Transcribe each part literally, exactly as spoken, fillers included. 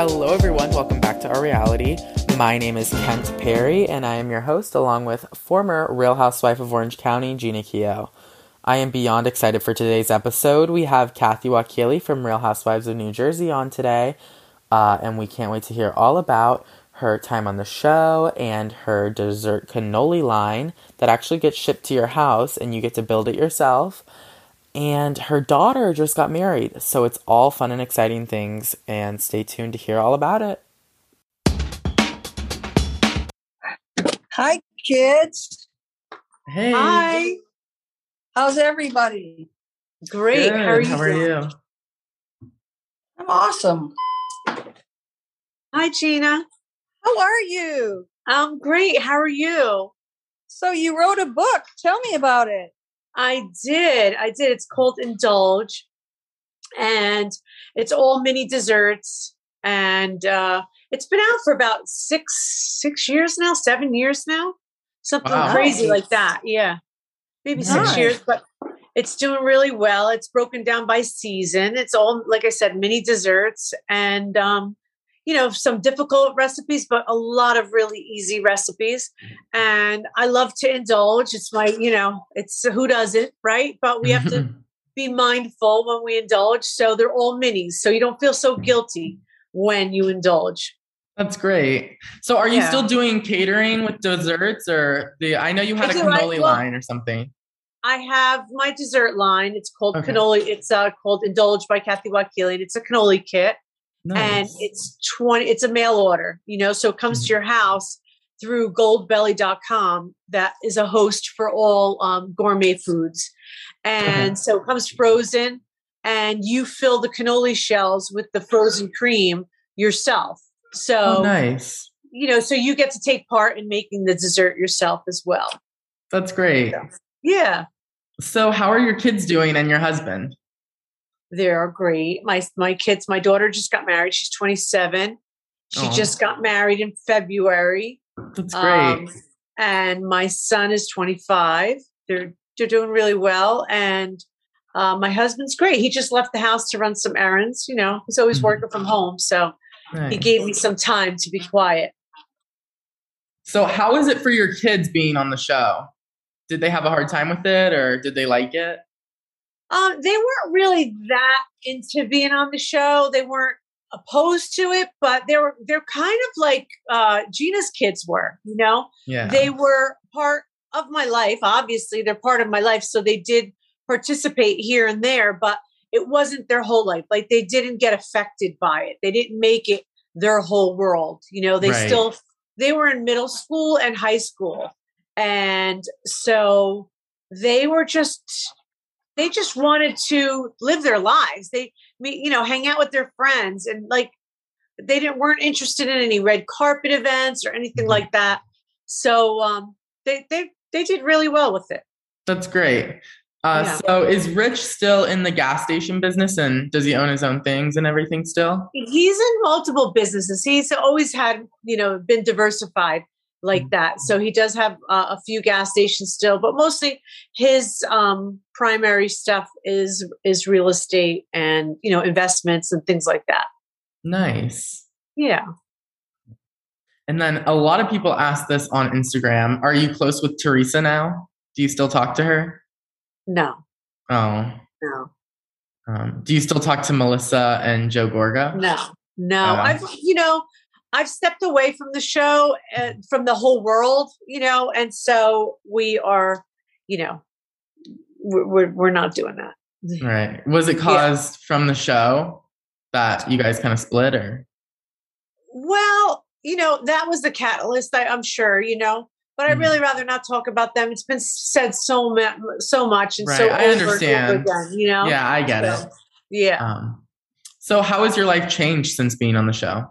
Hello, everyone. Welcome back to Our Reality. My name is Kent Perry, and I am your host, along with former Real Housewife of Orange County, Gina Keogh. I am beyond excited for today's episode. We have Kathy Wakili from Real Housewives of New Jersey on today, uh, and we can't wait to hear all about her time on the show and her dessert cannoli line that actually gets shipped to your house, and you get to build it yourself. And her daughter just got married, so it's all fun and exciting things, and stay tuned to hear all about it. Hi, kids. Hey. Hi. How's everybody? Great. Good. How are you? How are doing? you? I'm awesome. Hi, Gina. How are you? I'm great. How are you? So you wrote a book. Tell me about it. I did. I did. It's called Indulge, and it's all mini desserts. And uh, it's been out for about six six years now, seven years now, something Wow. crazy Nice. like that. Yeah, maybe Nice. six years, but it's doing really well. It's broken down by season. It's all, like I said, mini desserts, and um, you know, some difficult recipes, but a lot of really easy recipes. And I love to indulge. It's my, you know, it's who doesn't, right? But we have to be mindful when we indulge. So they're all minis. So you don't feel so guilty when you indulge. That's great. So are you Yeah. still doing catering with desserts, or the, I know you had I a do, I- cannoli well- line or something. I have my dessert line. It's called Okay. cannoli. It's uh, called Indulge by Kathy Wakili. And it's a cannoli kit. Nice. And it's twenty, it's a mail order, you know, so it comes Mhm. to your house through goldbelly dot com. That is a host for all um, gourmet foods. And Okay. so it comes frozen, and you fill the cannoli shells with the frozen cream yourself. So, Oh, nice. you know, so you get to take part in making the dessert yourself as well. That's great. Yeah, So how are your kids doing and your husband? they're great. My, my kids, my daughter just got married. She's twenty-seven. She Oh. just got married in February. That's great. Um, and my son is twenty-five. They're they're doing really well, and uh, my husband's great. He just left the house to run some errands. You know, he's always Mhm. working from home, so Nice. he gave me some time to be quiet. So how is it for your kids being on the show? Did they have a hard time with it, or did they like it? Um, they weren't really that into being on the show. They weren't opposed to it, but they were they're kind of like uh, Gina's kids were. You know, Yeah. they were part of my life. Obviously, they're part of my life, so they did participate here and there, but it wasn't their whole life. Like, they didn't get affected by it. They didn't make it their whole world. You know, they Right. still they were in middle school and high school, and so they were just they just wanted to live their lives. They, me- you know, hang out with their friends, and like they didn't weren't interested in any red carpet events or anything Mhm. like that. So um, they they they did really well with it. That's great. Uh, Yeah. So is Rich still in the gas station business, and does he own his own things and everything still? He's in multiple businesses. He's always had, you know, been diversified like that. So he does have uh, a few gas stations still, but mostly his um, primary stuff is is real estate and, you know, investments and things like that. Nice. Yeah. And then a lot of people ask this on Instagram. Are you close with Teresa now? Do you still talk to her? No. Oh. No. Um, do you still talk to Melissa and Joe Gorga? No. No. Uh, I've you know I've stepped away from the show, uh, from the whole world, you know, and so we are, you know, we're we're, we're not doing that. Right. Was it caused from the show that you guys kind of split, or? Well, you know, that was the catalyst, I, I'm sure, you know, but I'd Mhm. really rather not talk about them. It's been said so ma- so much and so Right, I over understand. and over again, you know? Yeah, I get So, it. Yeah. Um, so how has your life changed since being on the show?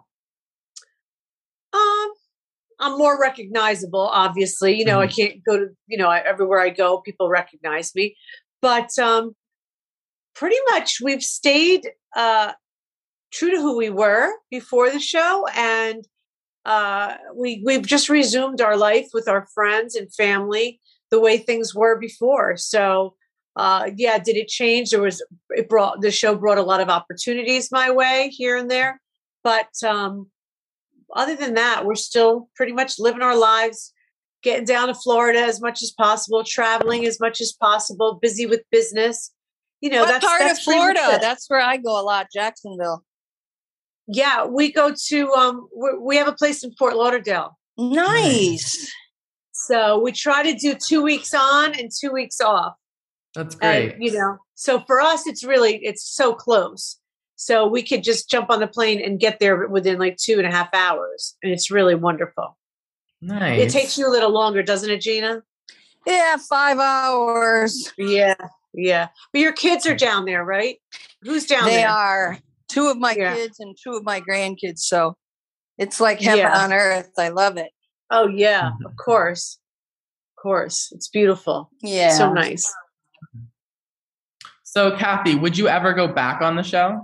Um, I'm more recognizable, obviously. You know, I Mhm. can't go to, you know, I, everywhere I go, people recognize me. But um, pretty much we've stayed uh, true to who we were before the show. And uh, we, we've just resumed our life with our friends and family the way things were before. So, uh, yeah, did it change? There was, it brought, the show brought a lot of opportunities my way here and there. But um, other than that, we're still pretty much living our lives, getting down to Florida as much as possible, traveling as much as possible, busy with business. You know, What that's part that's of pretty much Florida? it. That's where I go a lot, Jacksonville. Yeah, we go to um, we we have a place in Fort Lauderdale. Nice. So we try to do two weeks on and two weeks off. That's great. And, you know, so for us, it's really, it's so close. So we could just jump on the plane and get there within like two and a half hours. And it's really wonderful. Nice. It takes you a little longer, doesn't it, Gina? Yeah, five hours. Yeah. Yeah. But your kids are down there, right? Who's down They there? are two of my Yeah. kids and two of my grandkids. So it's like heaven Yeah. on earth. I love it. Oh, yeah, of course. Of course. It's beautiful. Yeah. So nice. So, Kathy, would you ever go back on the show? Um,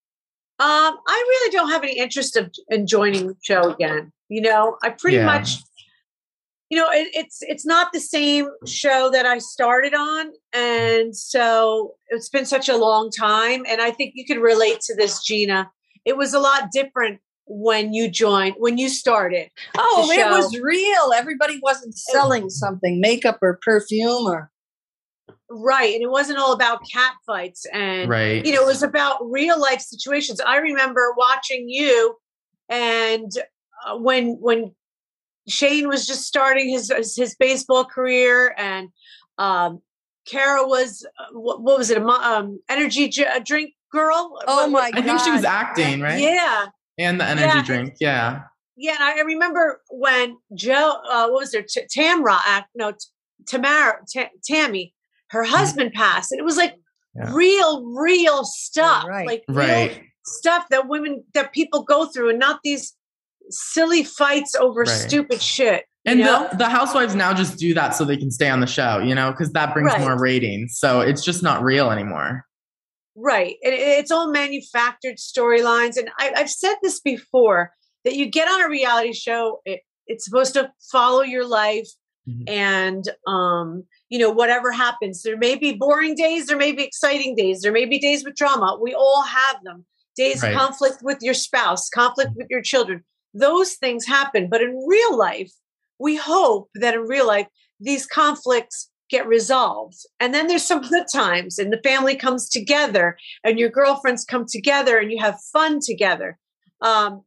I really don't have any interest of, in joining the show again. You know, I pretty Yeah. much, you know, it, it's it's not the same show that I started on, and so it's been such a long time. And I think you can relate to this, Gina. It was a lot different when you joined, when you started. Oh, the it show. was real. Everybody wasn't selling something, makeup or perfume or. Right. And it wasn't all about cat fights. And, Right. you know, it was about real life situations. I remember watching you and uh, when, when Shane was just starting his, his, his baseball career and um, Kara was, uh, what, what was it? A mo- um, energy j- a drink girl. Oh What- my what- I think she was God. acting, right? Yeah. And the energy Yeah. drink. Yeah. Yeah. And I remember when Joe, uh, what was there? T- Tamra act, no, T- Tamara, T- Tammy, her husband passed. And it was like Yeah. real, real stuff. Right. Like real Right. stuff that women, that people go through and not these silly fights over Right. stupid shit. And you know? the, the housewives now just do that so they can stay on the show, you know, because that brings Right. more ratings. So it's just not real anymore. Right. It, it's all manufactured storylines. And I, I've said this before, that you get on a reality show, it, it's supposed to follow your life. Mhm. And, um, you know, whatever happens, there may be boring days, there may be exciting days, there may be days with drama. We all have them. Days Right. of conflict with your spouse, conflict with your children. Those things happen. But in real life, we hope that in real life, these conflicts get resolved. And then there's some good times and the family comes together and your girlfriends come together and you have fun together. Um,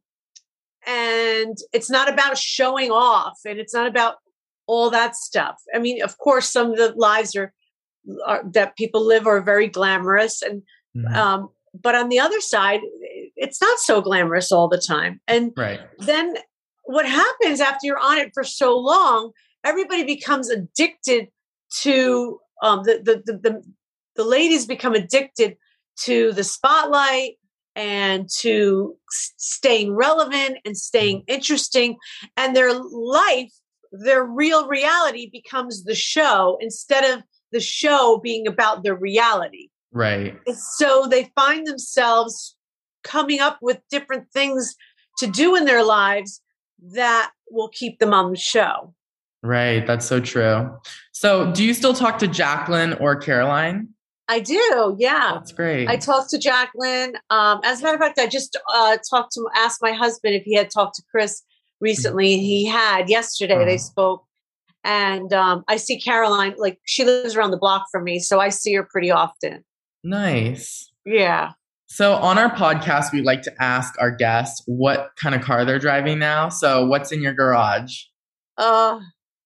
and it's not about showing off and it's not about all that stuff. I mean, of course, some of the lives are, are that people live are very glamorous. And, Mhm. um, but on the other side, it's not so glamorous all the time. And Right. then what happens after you're on it for so long, everybody becomes addicted to um, the, the, the, the, the ladies become addicted to the spotlight and to s- staying relevant and staying interesting. And their life, their real reality becomes the show instead of the show being about their reality. Right. So they find themselves coming up with different things to do in their lives that will keep them on the show. Right. That's so true. So do you still talk to Jacqueline or Caroline? I do, yeah. That's great. I talked to Jacqueline. Um, as a matter of fact, I just uh, talked to asked my husband if he had talked to Chris recently. He had yesterday. They Oh. spoke, and um, I see Caroline. Like she lives around the block from me, so I see her pretty often. Nice. Yeah. So on our podcast, we like to ask our guests what kind of car they're driving now. So what's in your garage? Uh,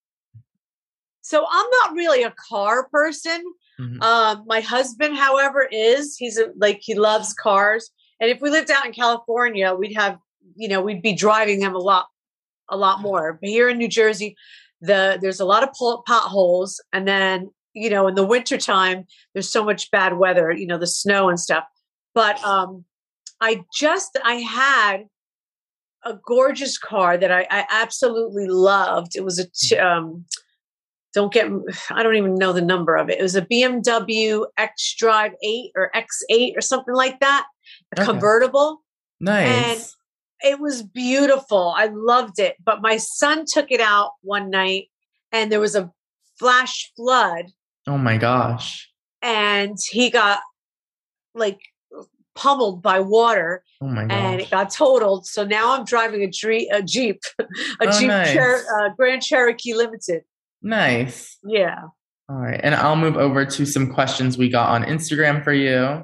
so I'm not really a car person. Mhm. Um, my husband, however, is he's a, like he loves cars, and if we lived out in California, we'd have you know we'd be driving them a lot, a lot more. But here in New Jersey, the there's a lot of pot- potholes, and then you know in the wintertime, there's so much bad weather, you know the snow and stuff. But um, I just I had a gorgeous car that I, I absolutely loved. It was a t- um, don't get I don't even know the number of it. It was a B M W X Drive eight or X eight or something like that, a Okay. convertible. Nice. It was beautiful. I loved it. But my son took it out one night and there was a flash flood Oh my gosh. and he got like pummeled by water. Oh my gosh. And it got totaled. So now I'm driving a, Dre- a Jeep, a Oh, Jeep nice. Cher- uh, Grand Cherokee Limited. Nice. Yeah. All right. And I'll move over to some questions we got on Instagram for you.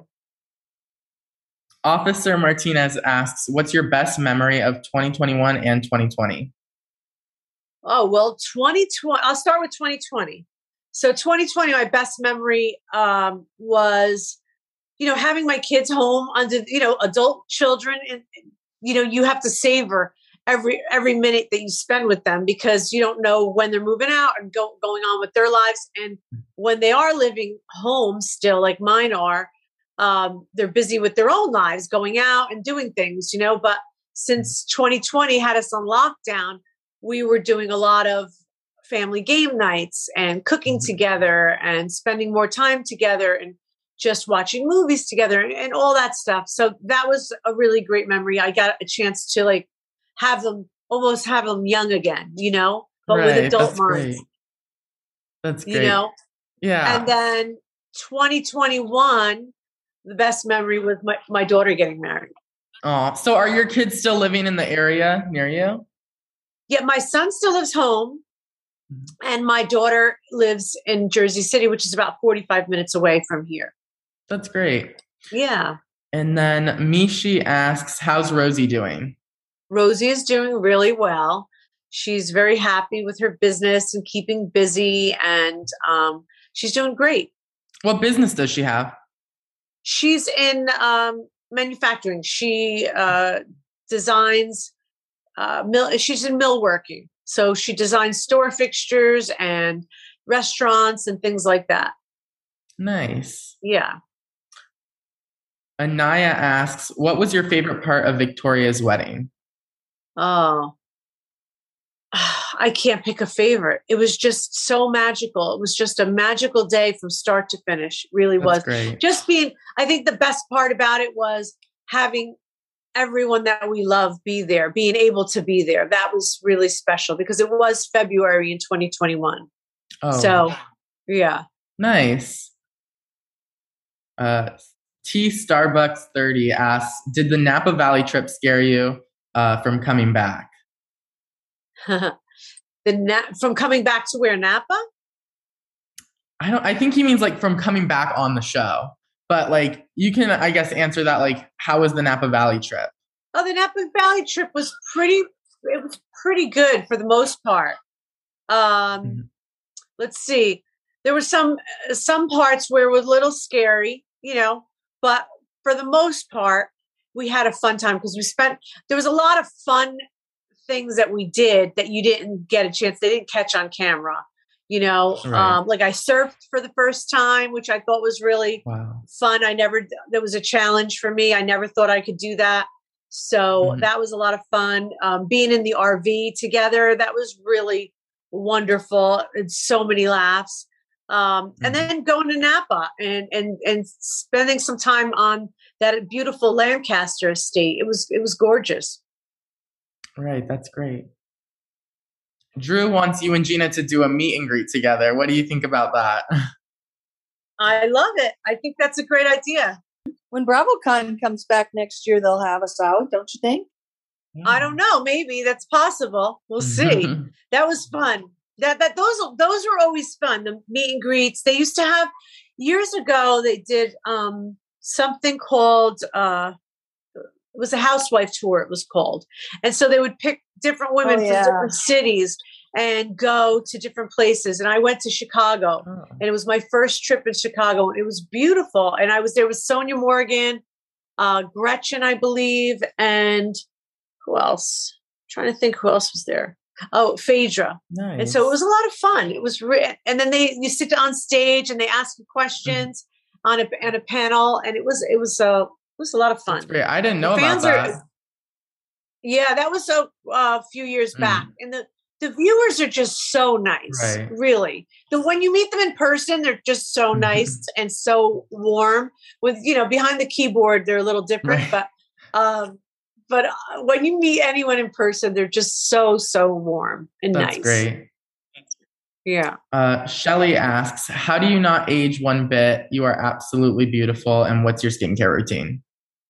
Officer Martinez asks, what's your best memory of twenty twenty-one and twenty twenty? Oh, well, twenty twenty, I'll start with twenty twenty. So twenty twenty, my best memory um, was, you know, having my kids home under, you know, adult children. And, you know, you have to savor every every minute that you spend with them because you don't know when they're moving out and go, going on with their lives. And when they are living home still, like mine are, um, they're busy with their own lives, going out and doing things, you know. But since twenty twenty had us on lockdown, we were doing a lot of family game nights and cooking together and spending more time together and just watching movies together and, and all that stuff. So that was a really great memory. I got a chance to like have them, almost have them young again, you know, but Right, with adult that's minds. great. That's great. You know? Yeah. And then twenty twenty-one, the best memory was my, my daughter getting married. Oh, so are your kids still living in the area near you? Yeah, my son still lives home. And my daughter lives in Jersey City, which is about forty-five minutes away from here. That's great. Yeah. And then Mishi asks, how's Rosie doing? Rosie is doing really well. She's very happy with her business and keeping busy, and um, she's doing great. What business does she have? She's in um, manufacturing. She uh, designs, uh, mill- she's in millworking. So she designs store fixtures and restaurants and things like that. Nice. Yeah. Anaya asks, what was your favorite part of Victoria's wedding? Oh, I can't pick a favorite. It was just so magical. It was just a magical day from start to finish. It really That's was. great. Just being, I think the best part about it was having everyone that we love be there, being able to be there. That was really special because it was February in twenty twenty-one. Oh, So, yeah. nice. Uh, T Starbucks thirty asks, did the Napa Valley trip scare you uh, from coming back? the Na- from coming back to where, Napa? I don't. I think he means like from coming back on the show. But like, you can, I guess, answer that. Like, how was the Napa Valley trip? Oh, the Napa Valley trip was pretty. It was pretty good for the most part. Um, mm-hmm. Let's see. There were some some parts where it was a little scary, you know, but for the most part, we had a fun time because we spent. There was a lot of fun things that we did that you didn't get a chance. They didn't catch on camera. You know, right. um, like I surfed for the first time, which I thought was really wow. fun. I never, that was a challenge for me. I never thought I could do that. So mm-hmm. that was a lot of fun. Um, being in the R V together, that was really wonderful. And so many laughs. Um, mm-hmm. And then going to Napa and, and, and spending some time on that beautiful Lancaster estate. It was, it was gorgeous. Right. That's great. Drew wants you and Gina to do a meet and greet together. What do you think about that? I love it. I think that's a great idea. When BravoCon comes back next year, they'll have us out, don't you think? Yeah. I don't know. Maybe that's possible. We'll see. That was fun. That that those those were always fun. The meet and greets. They used to have years ago. They did um, something called. Uh, It was a housewife tour, it was called. And so they would pick different women oh, yeah. from different cities and go to different places. And I went to Chicago oh. and it was my first trip in Chicago. It was beautiful. And I was there with Sonia Morgan, uh, Gretchen, I believe. And who else? I'm trying to think who else was there. Oh, Phaedra. Nice. And so it was a lot of fun. It was, re- and then they, you sit on stage and they ask you questions mm. on a, on a panel. And it was, it was, uh, It was a lot of fun. That's great. I didn't know about that. Are, yeah, that was a uh, few years mm. back. And the, the viewers are just so nice, right. really. The, when you meet them in person, they're just so nice and so warm. With, you know, behind the keyboard, they're a little different. Right. But um, but uh, when you meet anyone in person, they're just so, so warm and That's nice. That's great. Yeah. Uh, Shelly asks, how do you not age one bit? You are absolutely beautiful. And what's your skincare routine?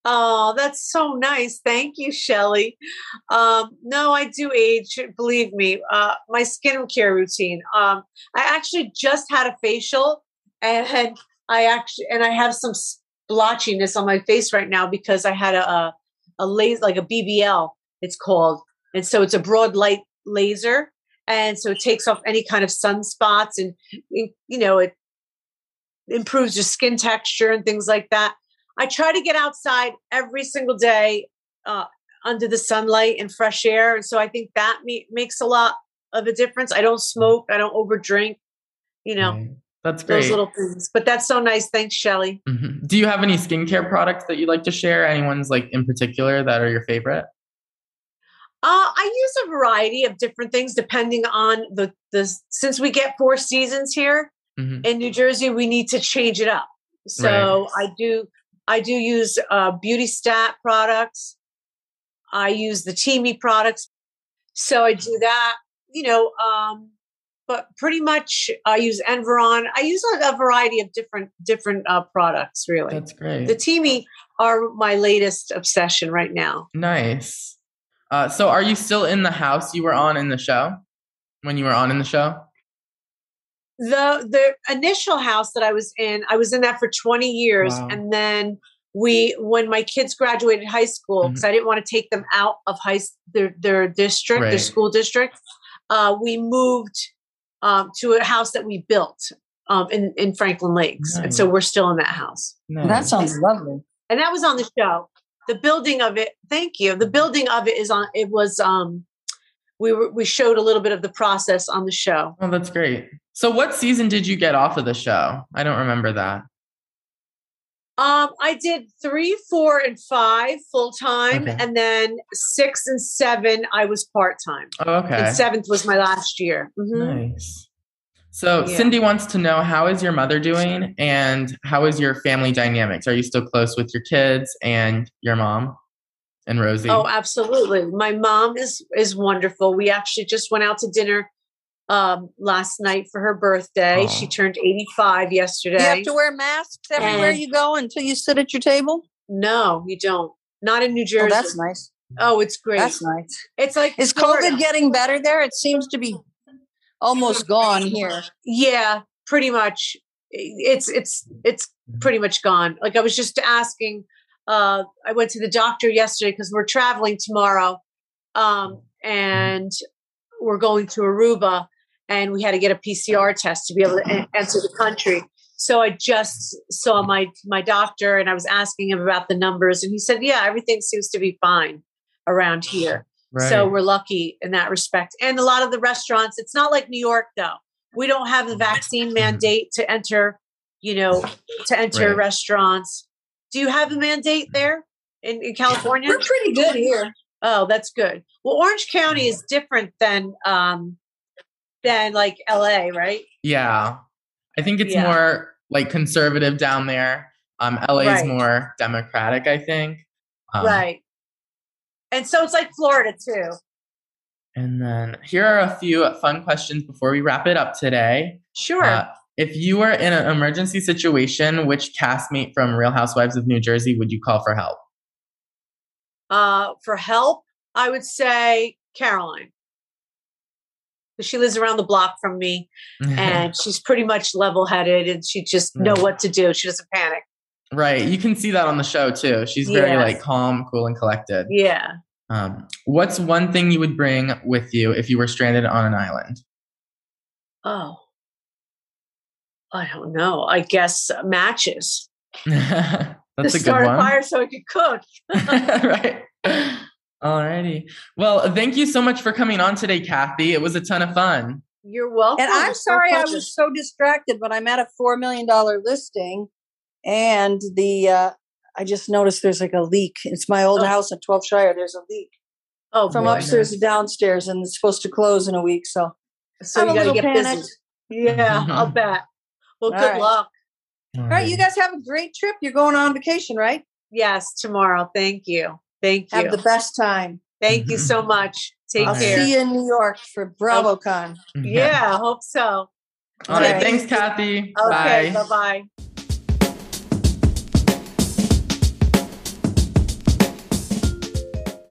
Oh, that's so nice. Thank you, Shelley. Um, no, I do age. Believe me. Uh, my skincare routine. Um, I actually just had a facial, and I actually and I have some splotchiness on my face right now because I had a a, a laser, like a B B L. It's called, and so it's a broad light laser, and so it takes off any kind of sunspots, and you know it improves your skin texture and things like that. I try to get outside every single day uh, under the sunlight and fresh air. And so I think that me- makes a lot of a difference. I don't smoke. I don't overdrink, you know, Right. That's great. those little things. But that's so nice. Thanks, Shelley. Mm-hmm. Do you have any skincare products that you'd like to share? Anyone's like in particular that are your favorite? Uh, I use a variety of different things depending on the, the since we get four seasons here mm-hmm. in New Jersey, we need to change it up. So right. I do. I do use uh, Beauty Stat products. I use the Teami products. So I do that, you know, um, but pretty much I use Environ. I use a, a variety of different different uh, products, really. That's great. The Teami are my latest obsession right now. Nice. Uh, so are you still in the house you were on in the show? When you were on in the show? The the initial house that I was in, I was in that for twenty years. Wow. And then we, when my kids graduated high school, because mm-hmm. I didn't want to take them out of high their, their district, right. their school district, uh, we moved um, to a house that we built um, in, in Franklin Lakes. Nice. And so we're still in that house. Nice. That sounds lovely. And that was on the show. The building of it, thank you. The building of it is on, it was, um, we were, we showed a little bit of the process on the show. Oh, that's great. So what season did you get off of the show? I don't remember that. Um, I did three, four, and five full time, okay. and then six and seven I was part time. Oh, okay. And seventh was my last year. Mm-hmm. Nice. So yeah. Cindy wants to know, how is your mother doing, and how is your family dynamics? Are you still close with your kids and your mom and Rosie? Oh, absolutely. My mom is is wonderful. We actually just went out to dinner Um, last night for her birthday. Aww. She turned eighty-five yesterday. You have to wear masks everywhere and you go until you sit at your table? No, you don't. Not in New Jersey. Oh, that's nice. Oh, it's great. That's nice. It's like, is Florida. COVID getting better there? It seems to be almost gone here. Yeah, pretty much. It's, it's, it's pretty much gone. Like I was just asking, uh, I went to the doctor yesterday because we're traveling tomorrow. Um, and we're going to Aruba. And we had to get a P C R test to be able to en- enter the country. So I just saw my my doctor and I was asking him about the numbers. And he said, yeah, everything seems to be fine around here. Right. So we're lucky in that respect. And a lot of the restaurants, it's not like New York, though. We don't have the vaccine mandate to enter, you know, to enter right. restaurants. Do you have a mandate there in, in California? We're pretty good here. Oh, that's good. Well, Orange County is different than... Um, than like L A, right? Yeah. I think it's yeah. more like conservative down there. Um, L A is right. more democratic, I think. Um, right. And so it's like Florida too. And then here are a few fun questions before we wrap it up today. Sure. Uh, if you were in an emergency situation, which castmate from Real Housewives of New Jersey would you call for help? Uh, for help, I would say Caroline. She lives around the block from me and she's pretty much level-headed and she just know what to do. She doesn't panic. Right. You can see that on the show too. She's very yes. like calm, cool, and collected. Yeah. Um, what's one thing you would bring with you if you were stranded on an island? Oh, I don't know. I guess matches. That's to a start good one. a fire so I could cook. Right. Alrighty. Well, thank you so much for coming on today, Kathy. It was a ton of fun. You're welcome. And I'm sorry I was so distracted, but I'm at a four million dollars listing and the, uh, I just noticed there's like a leak. It's my old oh. house at twelfth Shire. There's a leak oh, from boy, upstairs to downstairs and it's supposed to close in a week. So, so you got to get panicked. busy. Yeah, I'll bet. Well, All good right. luck. All right. You guys have a great trip. You're going on vacation, right? Yes, tomorrow. Thank you. Thank you. Have the best time. Thank you so much. Take I'll care. I'll see you in New York for BravoCon. Yeah, I hope so. All right. Thanks, Kathy. Okay, bye-bye.